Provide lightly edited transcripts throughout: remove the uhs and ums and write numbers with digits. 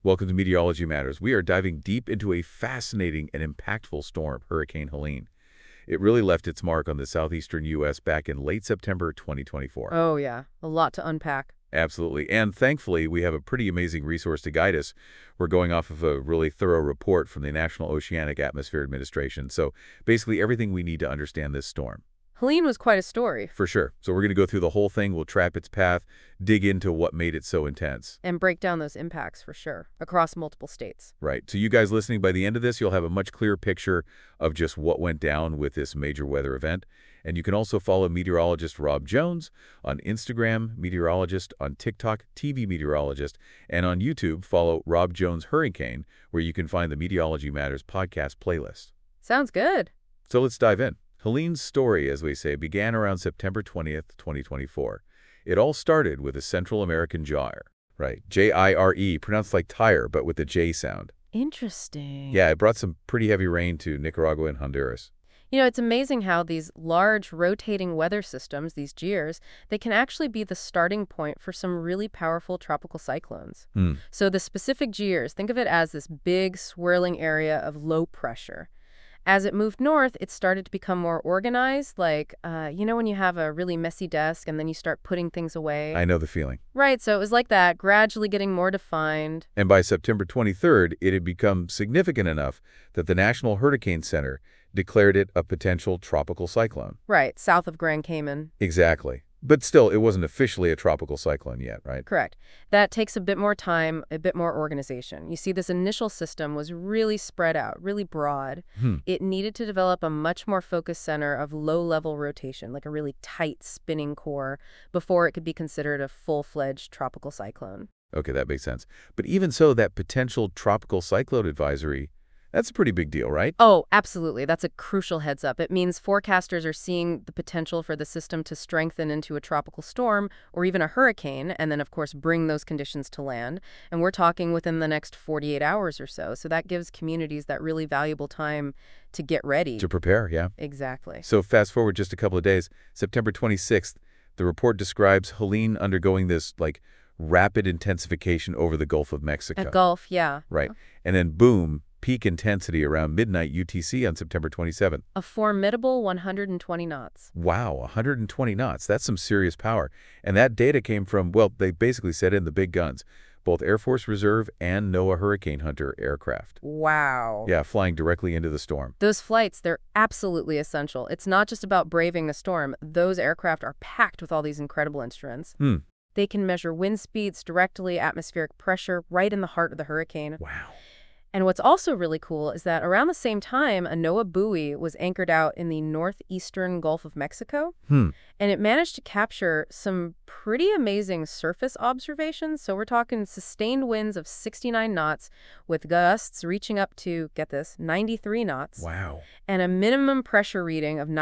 Welcome to Meteorology Matters. We are diving deep into a fascinating and impactful storm, Hurricane Helene. It really left its mark on the southeastern U.S. back in late September 2024. Oh, yeah. A lot to unpack. Absolutely. And thankfully, we have a pretty amazing resource to guide us. We're going off of a really thorough report from the National Oceanic Atmosphere Administration. So basically everything we need to understand this storm. Helene was quite a story. For sure. So we're going to go through the whole thing. We'll trap its path, dig into what made it so intense. And break down those impacts for sure, across multiple states. Right. So you guys listening, by the end of this, you'll have a much clearer picture of just what went down with this major weather event. And you can also follow meteorologist Rob Jones on Instagram, meteorologist on TikTok, TV meteorologist, and on YouTube, follow Rob Jones Hurricane, where you can find the Meteorology Matters podcast playlist. Sounds good. So let's dive in. Helene's story, as we say, began around September 20th, 2024. It all started with a Central American gyre, right? J-I-R-E, pronounced like tire, but with the J sound. Interesting. Yeah, it brought some pretty heavy rain to Nicaragua and Honduras. You know, it's amazing how these large rotating weather systems, these gyres, they can actually be the starting point for some really powerful tropical cyclones. So the specific gyres, think of it as this big swirling area of low pressure. As it moved north, it started to become more organized, like, when you have a really messy desk and then you start putting things away? I know the feeling. Right, so it was like that, gradually getting more defined. And by September 23rd, it had become significant enough that the National Hurricane Center declared it a potential tropical cyclone. Right, south of Grand Cayman. Exactly. But still, it wasn't officially a tropical cyclone yet, right? Correct. That takes a bit more time, a bit more organization. You see, this initial system was really spread out, really broad. It needed to develop a much more focused center of low-level rotation, like a really tight spinning core, before it could be considered a full-fledged tropical cyclone. Okay, that makes sense. But even so, that potential tropical cyclone advisory, that's a pretty big deal, right? Oh, absolutely. That's a crucial heads up. It means forecasters are seeing the potential for the system to strengthen into a tropical storm or even a hurricane, and then, of course, bring those conditions to land. And we're talking within the next 48 hours or so. So that gives communities that really valuable time to get ready. To prepare, yeah. Exactly. So fast forward just a couple of days, September 26th, the report describes Helene undergoing this, rapid intensification over the Gulf of Mexico. A Gulf, yeah. Right. And then, boom, peak intensity around midnight UTC on September 27th. A formidable 120 knots. Wow, 120 knots. That's some serious power. And that data came from, well, they basically set in the big guns, both Air Force Reserve and NOAA Hurricane Hunter aircraft. Wow. Yeah, flying directly into the storm. Those flights, they're absolutely essential. It's not just about braving the storm. Those aircraft are packed with all these incredible instruments. They can measure wind speeds directly, atmospheric pressure, right in the heart of the hurricane. Wow. And what's also really cool is that around the same time, a NOAA buoy was anchored out in the northeastern Gulf of Mexico. And it managed to capture some pretty amazing surface observations. So we're talking sustained winds of 69 knots with gusts reaching up to, get this, 93 knots. Wow. And a minimum pressure reading of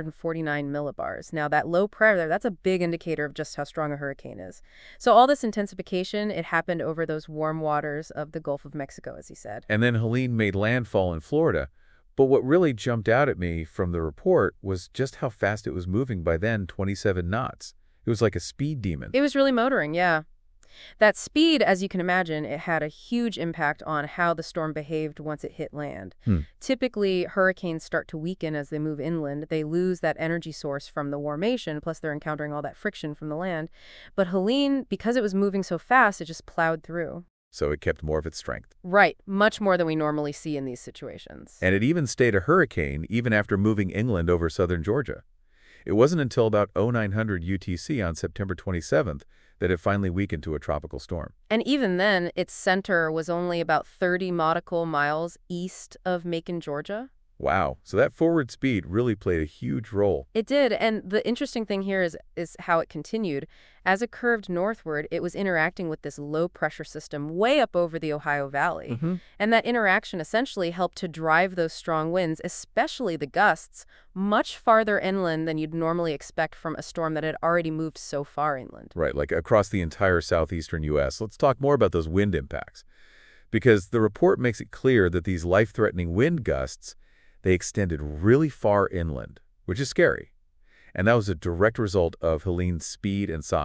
949 millibars. Now, that low pressure, that's a big indicator of just how strong a hurricane is. So all this intensification, it happened over those warm waters of the Gulf of Mexico, as he said. And then Helene made landfall in Florida. But what really jumped out at me from the report was just how fast it was moving by then, 27 knots. It was like a speed demon. It was really motoring, yeah. That speed, as you can imagine, it had a huge impact on how the storm behaved once it hit land. Typically, hurricanes start to weaken as they move inland. They lose that energy source from the warmation, plus they're encountering all that friction from the land. But Helene, because it was moving so fast, it just plowed through. So it kept more of its strength. Right, much more than we normally see in these situations. And it even stayed a hurricane even after moving inland over southern Georgia. It wasn't until about 0900 UTC on September 27th that it finally weakened to a tropical storm. And even then, its center was only about 30 nautical miles east of Macon, Georgia. Wow. So that forward speed really played a huge role. It did, and the interesting thing here is how it continued. As it curved northward, it was interacting with this low-pressure system way up over the Ohio Valley. And that interaction essentially helped to drive those strong winds, especially the gusts, much farther inland than you'd normally expect from a storm that had already moved so far inland. Right, like across the entire southeastern U.S. Let's talk more about those wind impacts. Because the report makes it clear that these life-threatening wind gusts, they extended really far inland, which is scary. And that was a direct result of Helene's speed and size.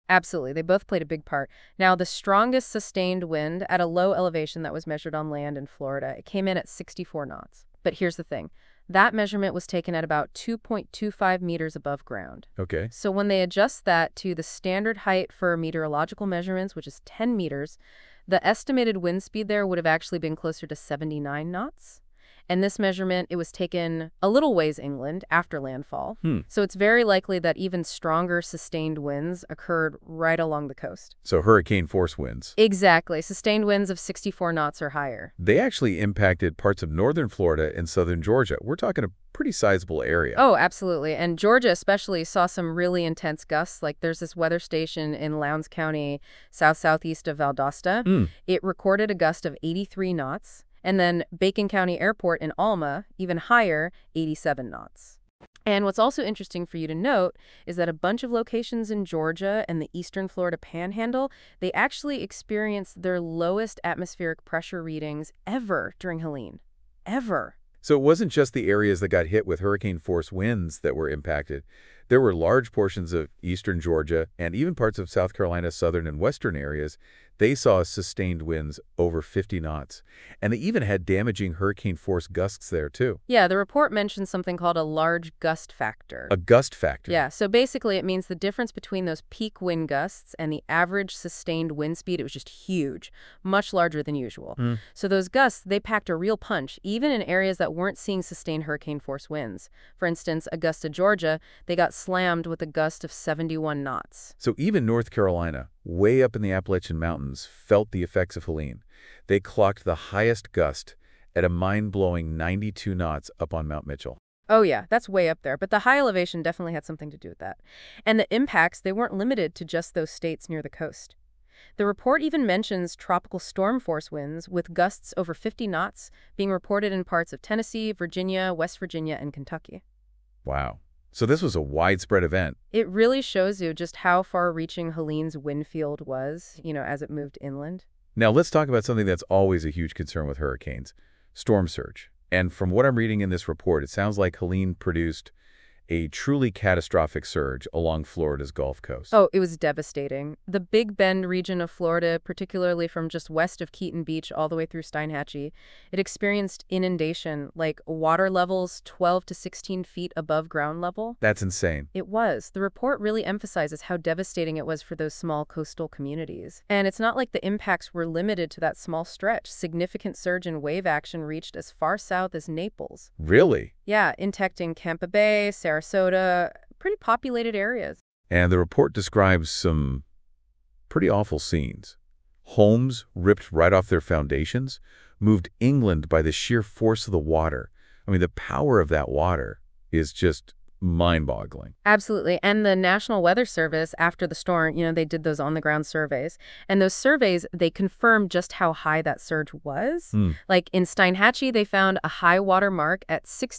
Absolutely. They both played a big part. Now, the strongest sustained wind at a low elevation that was measured on land in Florida, it came in at 64 knots. But here's the thing. That measurement was taken at about 2.25 meters above ground. Okay. So when they adjust that to the standard height for meteorological measurements, which is 10 meters, the estimated wind speed there would have actually been closer to 79 knots. And this measurement, it was taken a little ways inland after landfall. So it's very likely that even stronger sustained winds occurred right along the coast. So hurricane force winds. Exactly. Sustained winds of 64 knots or higher. They actually impacted parts of northern Florida and southern Georgia. We're talking a pretty sizable area. Oh, absolutely. And Georgia especially saw some really intense gusts. Like there's this weather station in Lowndes County, southeast of Valdosta. It recorded a gust of 83 knots. And then Bacon County Airport in Alma, even higher, 87 knots. And what's also interesting for you to note is that a bunch of locations in Georgia and the eastern Florida panhandle, they actually experienced their lowest atmospheric pressure readings ever during Helene. Ever. So it wasn't just the areas that got hit with hurricane force winds that were impacted. There were large portions of eastern Georgia and even parts of South Carolina's southern and western areas. They saw sustained winds over 50 knots. And they even had damaging hurricane force gusts there, too. Yeah, the report mentions something called a large gust factor. A gust factor? Yeah, so basically it means the difference between those peak wind gusts and the average sustained wind speed, it was just huge, much larger than usual. So those gusts, they packed a real punch, even in areas that weren't seeing sustained hurricane force winds. For instance, Augusta, Georgia, they got slammed with a gust of 71 knots. So even North Carolina, way up in the Appalachian Mountains, felt the effects of Helene. They clocked the highest gust at a mind-blowing 92 knots up on Mount Mitchell. Oh yeah, that's way up there, but the high elevation definitely had something to do with that. And the impacts, they weren't limited to just those states near the coast. The report even mentions tropical storm force winds with gusts over 50 knots being reported in parts of Tennessee, Virginia, West Virginia, and Kentucky. Wow. So this was a widespread event. It really shows you just how far-reaching Helene's wind field was, as it moved inland. Now let's talk about something that's always a huge concern with hurricanes, storm surge. And from what I'm reading in this report, it sounds like Helene produced a truly catastrophic surge along Florida's Gulf Coast. Oh, it was devastating. The Big Bend region of Florida, particularly from just west of Keaton Beach all the way through Steinhatchee, it experienced inundation, like water levels 12 to 16 feet above ground level. That's insane. It was. The report really emphasizes how devastating it was for those small coastal communities. And it's not like the impacts were limited to that small stretch. Significant surge in wave action reached as far south as Naples. Really? Yeah, impacting Tampa Bay, Sarasota, pretty populated areas. And the report describes some pretty awful scenes. Homes ripped right off their foundations, moved inland by the sheer force of the water. I mean, the power of that water is just mind-boggling. Absolutely. And the National Weather Service, after the storm, they did those on-the-ground surveys. And those surveys, they confirmed just how high that surge was. Like in Steinhatchee, they found a high water mark at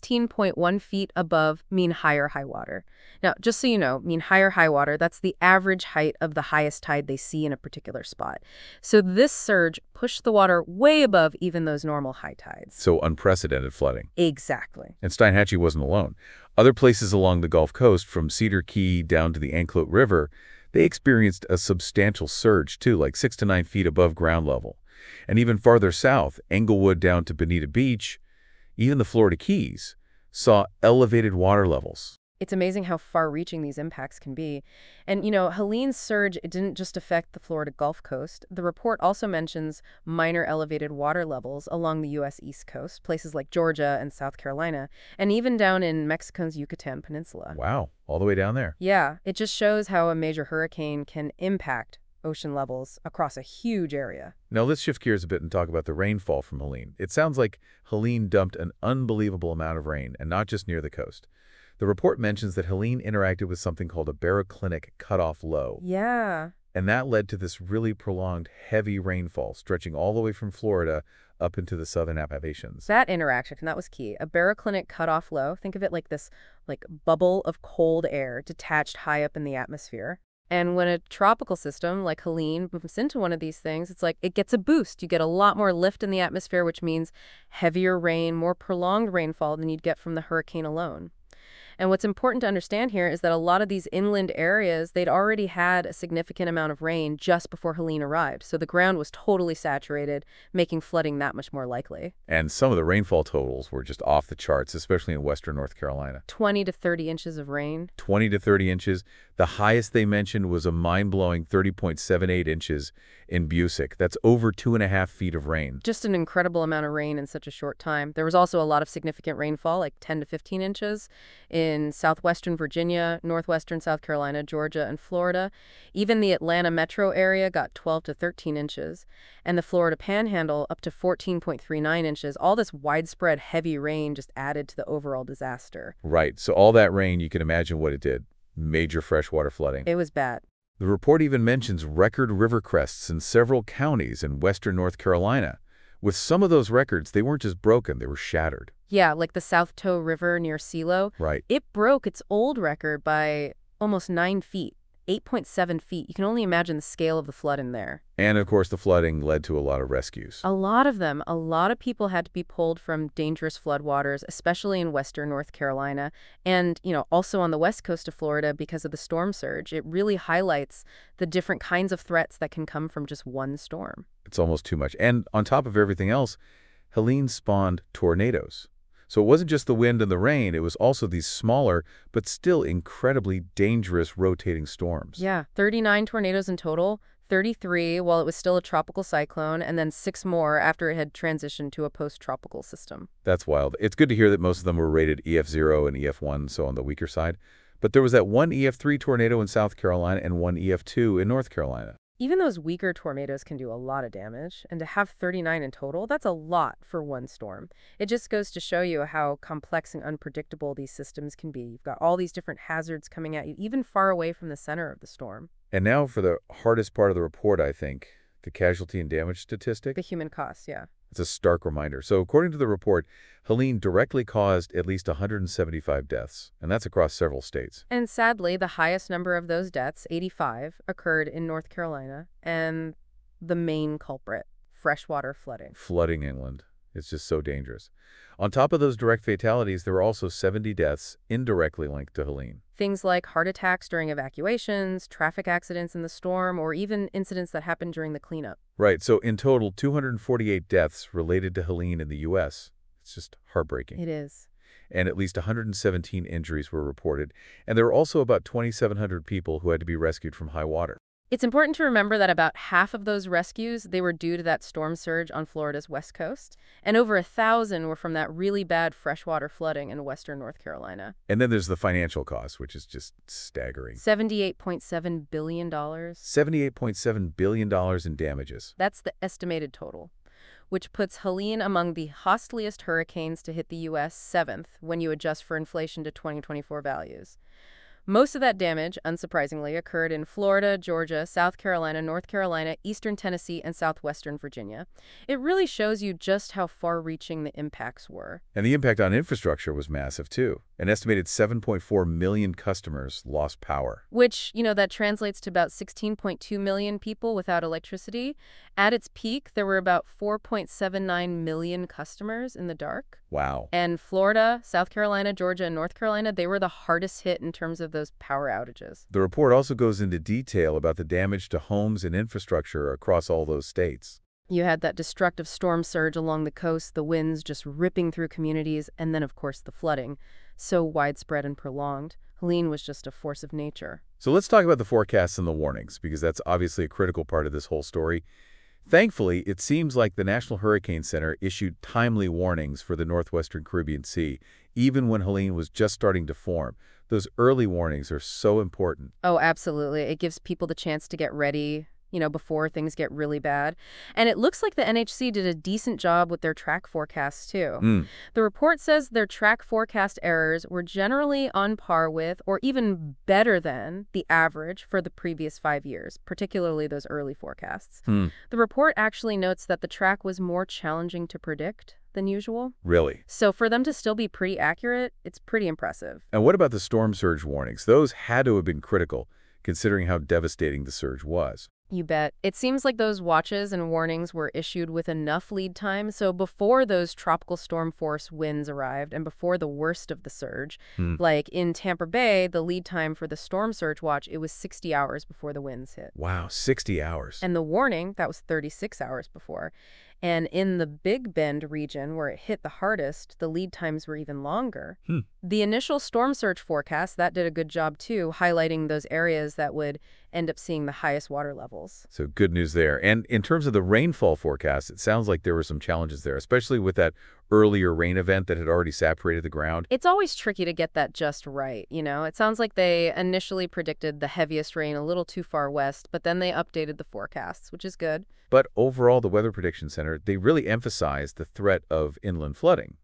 16.1 feet above mean higher high water. Now, just so you know, mean higher high water, that's the average height of the highest tide they see in a particular spot. So this surge pushed the water way above even those normal high tides. So unprecedented flooding. Exactly. And Steinhatchee wasn't alone. Other places along the Gulf Coast, from Cedar Key down to the Anclote River, they experienced a substantial surge, too, like 6 to 9 feet above ground level. And even farther south, Englewood down to Bonita Beach, even the Florida Keys, saw elevated water levels. It's amazing how far-reaching these impacts can be. And, Helene's surge, it didn't just affect the Florida Gulf Coast. The report also mentions minor elevated water levels along the U.S. East Coast, places like Georgia and South Carolina, and even down in Mexico's Yucatan Peninsula. Wow, all the way down there. Yeah, it just shows how a major hurricane can impact ocean levels across a huge area. Now let's shift gears a bit and talk about the rainfall from Helene. It sounds like Helene dumped an unbelievable amount of rain, and not just near the coast. The report mentions that Helene interacted with something called a baroclinic cutoff low. Yeah. And that led to this really prolonged, heavy rainfall stretching all the way from Florida up into the southern Appalachians. That interaction, that was key. A baroclinic cutoff low, think of it like this bubble of cold air detached high up in the atmosphere. And when a tropical system like Helene moves into one of these things, it's like it gets a boost. You get a lot more lift in the atmosphere, which means heavier rain, more prolonged rainfall than you'd get from the hurricane alone. And what's important to understand here is that a lot of these inland areas, they'd already had a significant amount of rain just before Helene arrived. So the ground was totally saturated, making flooding that much more likely. And some of the rainfall totals were just off the charts, especially in western North Carolina. 20 to 30 inches of rain. 20 to 30 inches. The highest they mentioned was a mind-blowing 30.78 inches in Busick. That's over 2.5 feet of rain. Just an incredible amount of rain in such a short time. There was also a lot of significant rainfall, like 10 to 15 inches, in southwestern Virginia, northwestern South Carolina, Georgia, and Florida. Even the Atlanta metro area got 12 to 13 inches, and the Florida Panhandle up to 14.39 inches. All this widespread heavy rain just added to the overall disaster. Right. So all that rain, you can imagine what it did. Major freshwater flooding. It was bad. The report even mentions record river crests in several counties in western North Carolina. With some of those records, they weren't just broken, they were shattered. Yeah, like the South Toe River near Silo. Right. It broke its old record by almost 9 feet, 8.7 feet. You can only imagine the scale of the flood in there. And, of course, the flooding led to a lot of rescues. A lot of them. A lot of people had to be pulled from dangerous floodwaters, especially in western North Carolina. And, also on the west coast of Florida because of the storm surge. It really highlights the different kinds of threats that can come from just one storm. It's almost too much. And on top of everything else, Helene spawned tornadoes. So it wasn't just the wind and the rain, it was also these smaller, but still incredibly dangerous rotating storms. Yeah, 39 tornadoes in total, 33 while it was still a tropical cyclone, and then 6 more after it had transitioned to a post-tropical system. That's wild. It's good to hear that most of them were rated EF0 and EF1, so on the weaker side. But there was that one EF3 tornado in South Carolina and one EF2 in North Carolina. Even those weaker tornadoes can do a lot of damage, and to have 39 in total, that's a lot for one storm. It just goes to show you how complex and unpredictable these systems can be. You've got all these different hazards coming at you, even far away from the center of the storm. And now for the hardest part of the report, I think, the casualty and damage statistic. The human cost, yeah. It's a stark reminder. So according to the report, Helene directly caused at least 175 deaths, and that's across several states. And sadly, the highest number of those deaths, 85, occurred in North Carolina, and the main culprit, freshwater flooding. Flooding inland. It's just so dangerous. On top of those direct fatalities, there were also 70 deaths indirectly linked to Helene. Things like heart attacks during evacuations, traffic accidents in the storm, or even incidents that happened during the cleanup. Right, so in total, 248 deaths related to Helene in the U.S. It's just heartbreaking. It is. And at least 117 injuries were reported. And there were also about 2,700 people who had to be rescued from high water. It's important to remember that about half of those rescues, they were due to that storm surge on Florida's west coast, and over 1,000 were from that really bad freshwater flooding in western North Carolina. And then there's the financial cost, which is just staggering. $78.7 billion. $78.7 billion in damages. That's the estimated total, which puts Helene among the costliest hurricanes to hit the U.S. 7th when you adjust for inflation to 2024 values. Most of that damage, unsurprisingly, occurred in Florida, Georgia, South Carolina, North Carolina, eastern Tennessee, and southwestern Virginia. It really shows you just how far-reaching the impacts were. And the impact on infrastructure was massive, too. An estimated 7.4 million customers lost power. Which, that translates to about 16.2 million people without electricity. At its peak, there were about 4.79 million customers in the dark. Wow. And Florida, South Carolina, Georgia, and North Carolina, they were the hardest hit in terms of those power outages. The report also goes into detail about the damage to homes and infrastructure across all those states. You had that destructive storm surge along the coast, the winds just ripping through communities, and then, of course, the flooding. So widespread and prolonged. Helene was just a force of nature. So let's talk about the forecasts and the warnings, because that's obviously a critical part of this whole story. Thankfully, it seems like the National Hurricane Center issued timely warnings for the northwestern Caribbean Sea, even when Helene was just starting to form. Those early warnings are so important. Oh, absolutely. It gives people the chance to get ready, before things get really bad. And it looks like the NHC did a decent job with their track forecasts, too. The report says their track forecast errors were generally on par with, or even better than, the average for the previous 5 years, particularly those early forecasts. The report actually notes that the track was more challenging to predict than usual. Really? So for them to still be pretty accurate, it's pretty impressive. And what about the storm surge warnings? Those had to have been critical, considering how devastating the surge was. You bet. It seems like those watches and warnings were issued with enough lead time, so before those tropical storm force winds arrived and before the worst of the surge, Hmm. like in Tampa Bay, the lead time for the storm surge watch, it was 60 hours before the winds hit. Wow, 60 hours. And the warning, that was 36 hours before. And in the Big Bend region, where it hit the hardest, the lead times were even longer. Hmm. The initial storm surge forecast, that did a good job too, highlighting those areas that would end up seeing the highest water levels. So good news there. And in terms of the rainfall forecast, it sounds like there were some challenges there, especially with that earlier rain event that had already saturated the ground. It's always tricky to get that just right, you know? It sounds like they initially predicted the heaviest rain a little too far west, but then they updated the forecasts, which is good. But overall, the Weather Prediction Center, they really emphasized the threat of inland flooding,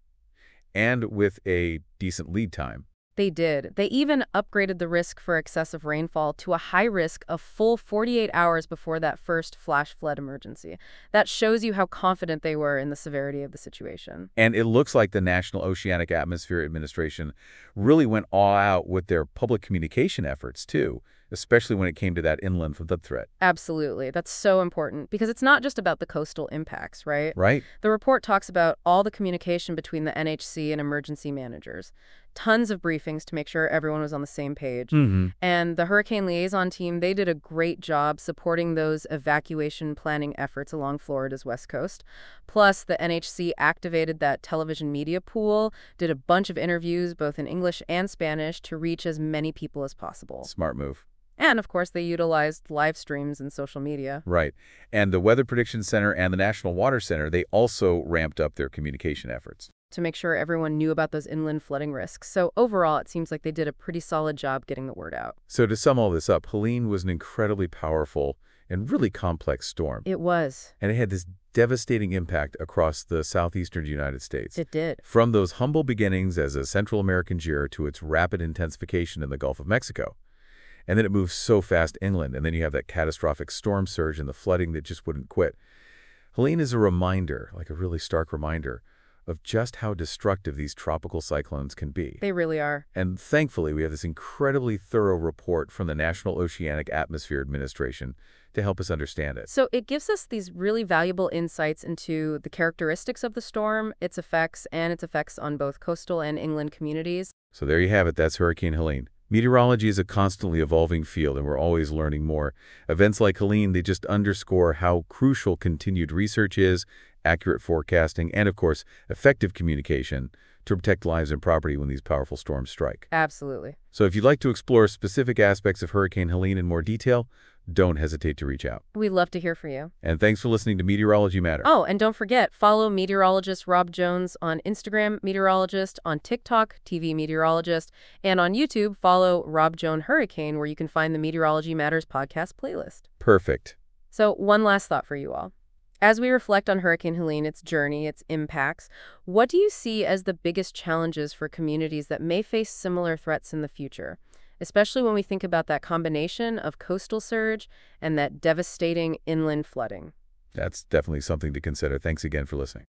and with a decent lead time. They did. They even upgraded the risk for excessive rainfall to a high risk of full 48 hours before that first flash flood emergency. That shows you how confident they were in the severity of the situation. And it looks like the National Oceanic Atmosphere Administration really went all out with their public communication efforts, too, especially when it came to that inland flood threat. Absolutely. That's so important because it's not just about the coastal impacts, right? Right? The report talks about all the communication between the NHC and emergency managers. Tons of briefings to make sure everyone was on the same page. Mm-hmm. And the hurricane liaison team, they did a great job supporting those evacuation planning efforts along Florida's west coast. Plus, the NHC activated that television media pool, did a bunch of interviews both in English and Spanish to reach as many people as possible. Smart move. And, of course, they utilized live streams and social media. Right. And the Weather Prediction Center and the National Water Center, they also ramped up their communication efforts. To make sure everyone knew about those inland flooding risks. So overall, it seems like they did a pretty solid job getting the word out. So to sum all this up, Helene was an incredibly powerful and really complex storm. It was. And it had this devastating impact across the southeastern United States. It did. From those humble beginnings as a Central American gyre to its rapid intensification in the Gulf of Mexico. And then it moves so fast inland, and then you have that catastrophic storm surge and the flooding that just wouldn't quit. Helene is a reminder, like a really stark reminder, of just how destructive these tropical cyclones can be. They really are. And thankfully, we have this incredibly thorough report from the National Oceanic Atmosphere Administration to help us understand it. So it gives us these really valuable insights into the characteristics of the storm, its effects, and its effects on both coastal and inland communities. So there you have it. That's Hurricane Helene. Meteorology is a constantly evolving field, and we're always learning more. Events like Helene, they just underscore how crucial continued research is, accurate forecasting, and, of course, effective communication to protect lives and property when these powerful storms strike. Absolutely. So if you'd like to explore specific aspects of Hurricane Helene in more detail, don't hesitate to reach out. We'd love to hear from you. And thanks for listening to Meteorology Matter. Oh, and don't forget, follow meteorologist Rob Jones on Instagram, meteorologist, on TikTok, TV meteorologist, and on YouTube, follow Rob Jones Hurricane, where you can find the Meteorology Matters podcast playlist. Perfect. So one last thought for you all. As we reflect on Hurricane Helene, its journey, its impacts, what do you see as the biggest challenges for communities that may face similar threats in the future? Especially when we think about that combination of coastal surge and that devastating inland flooding. That's definitely something to consider. Thanks again for listening.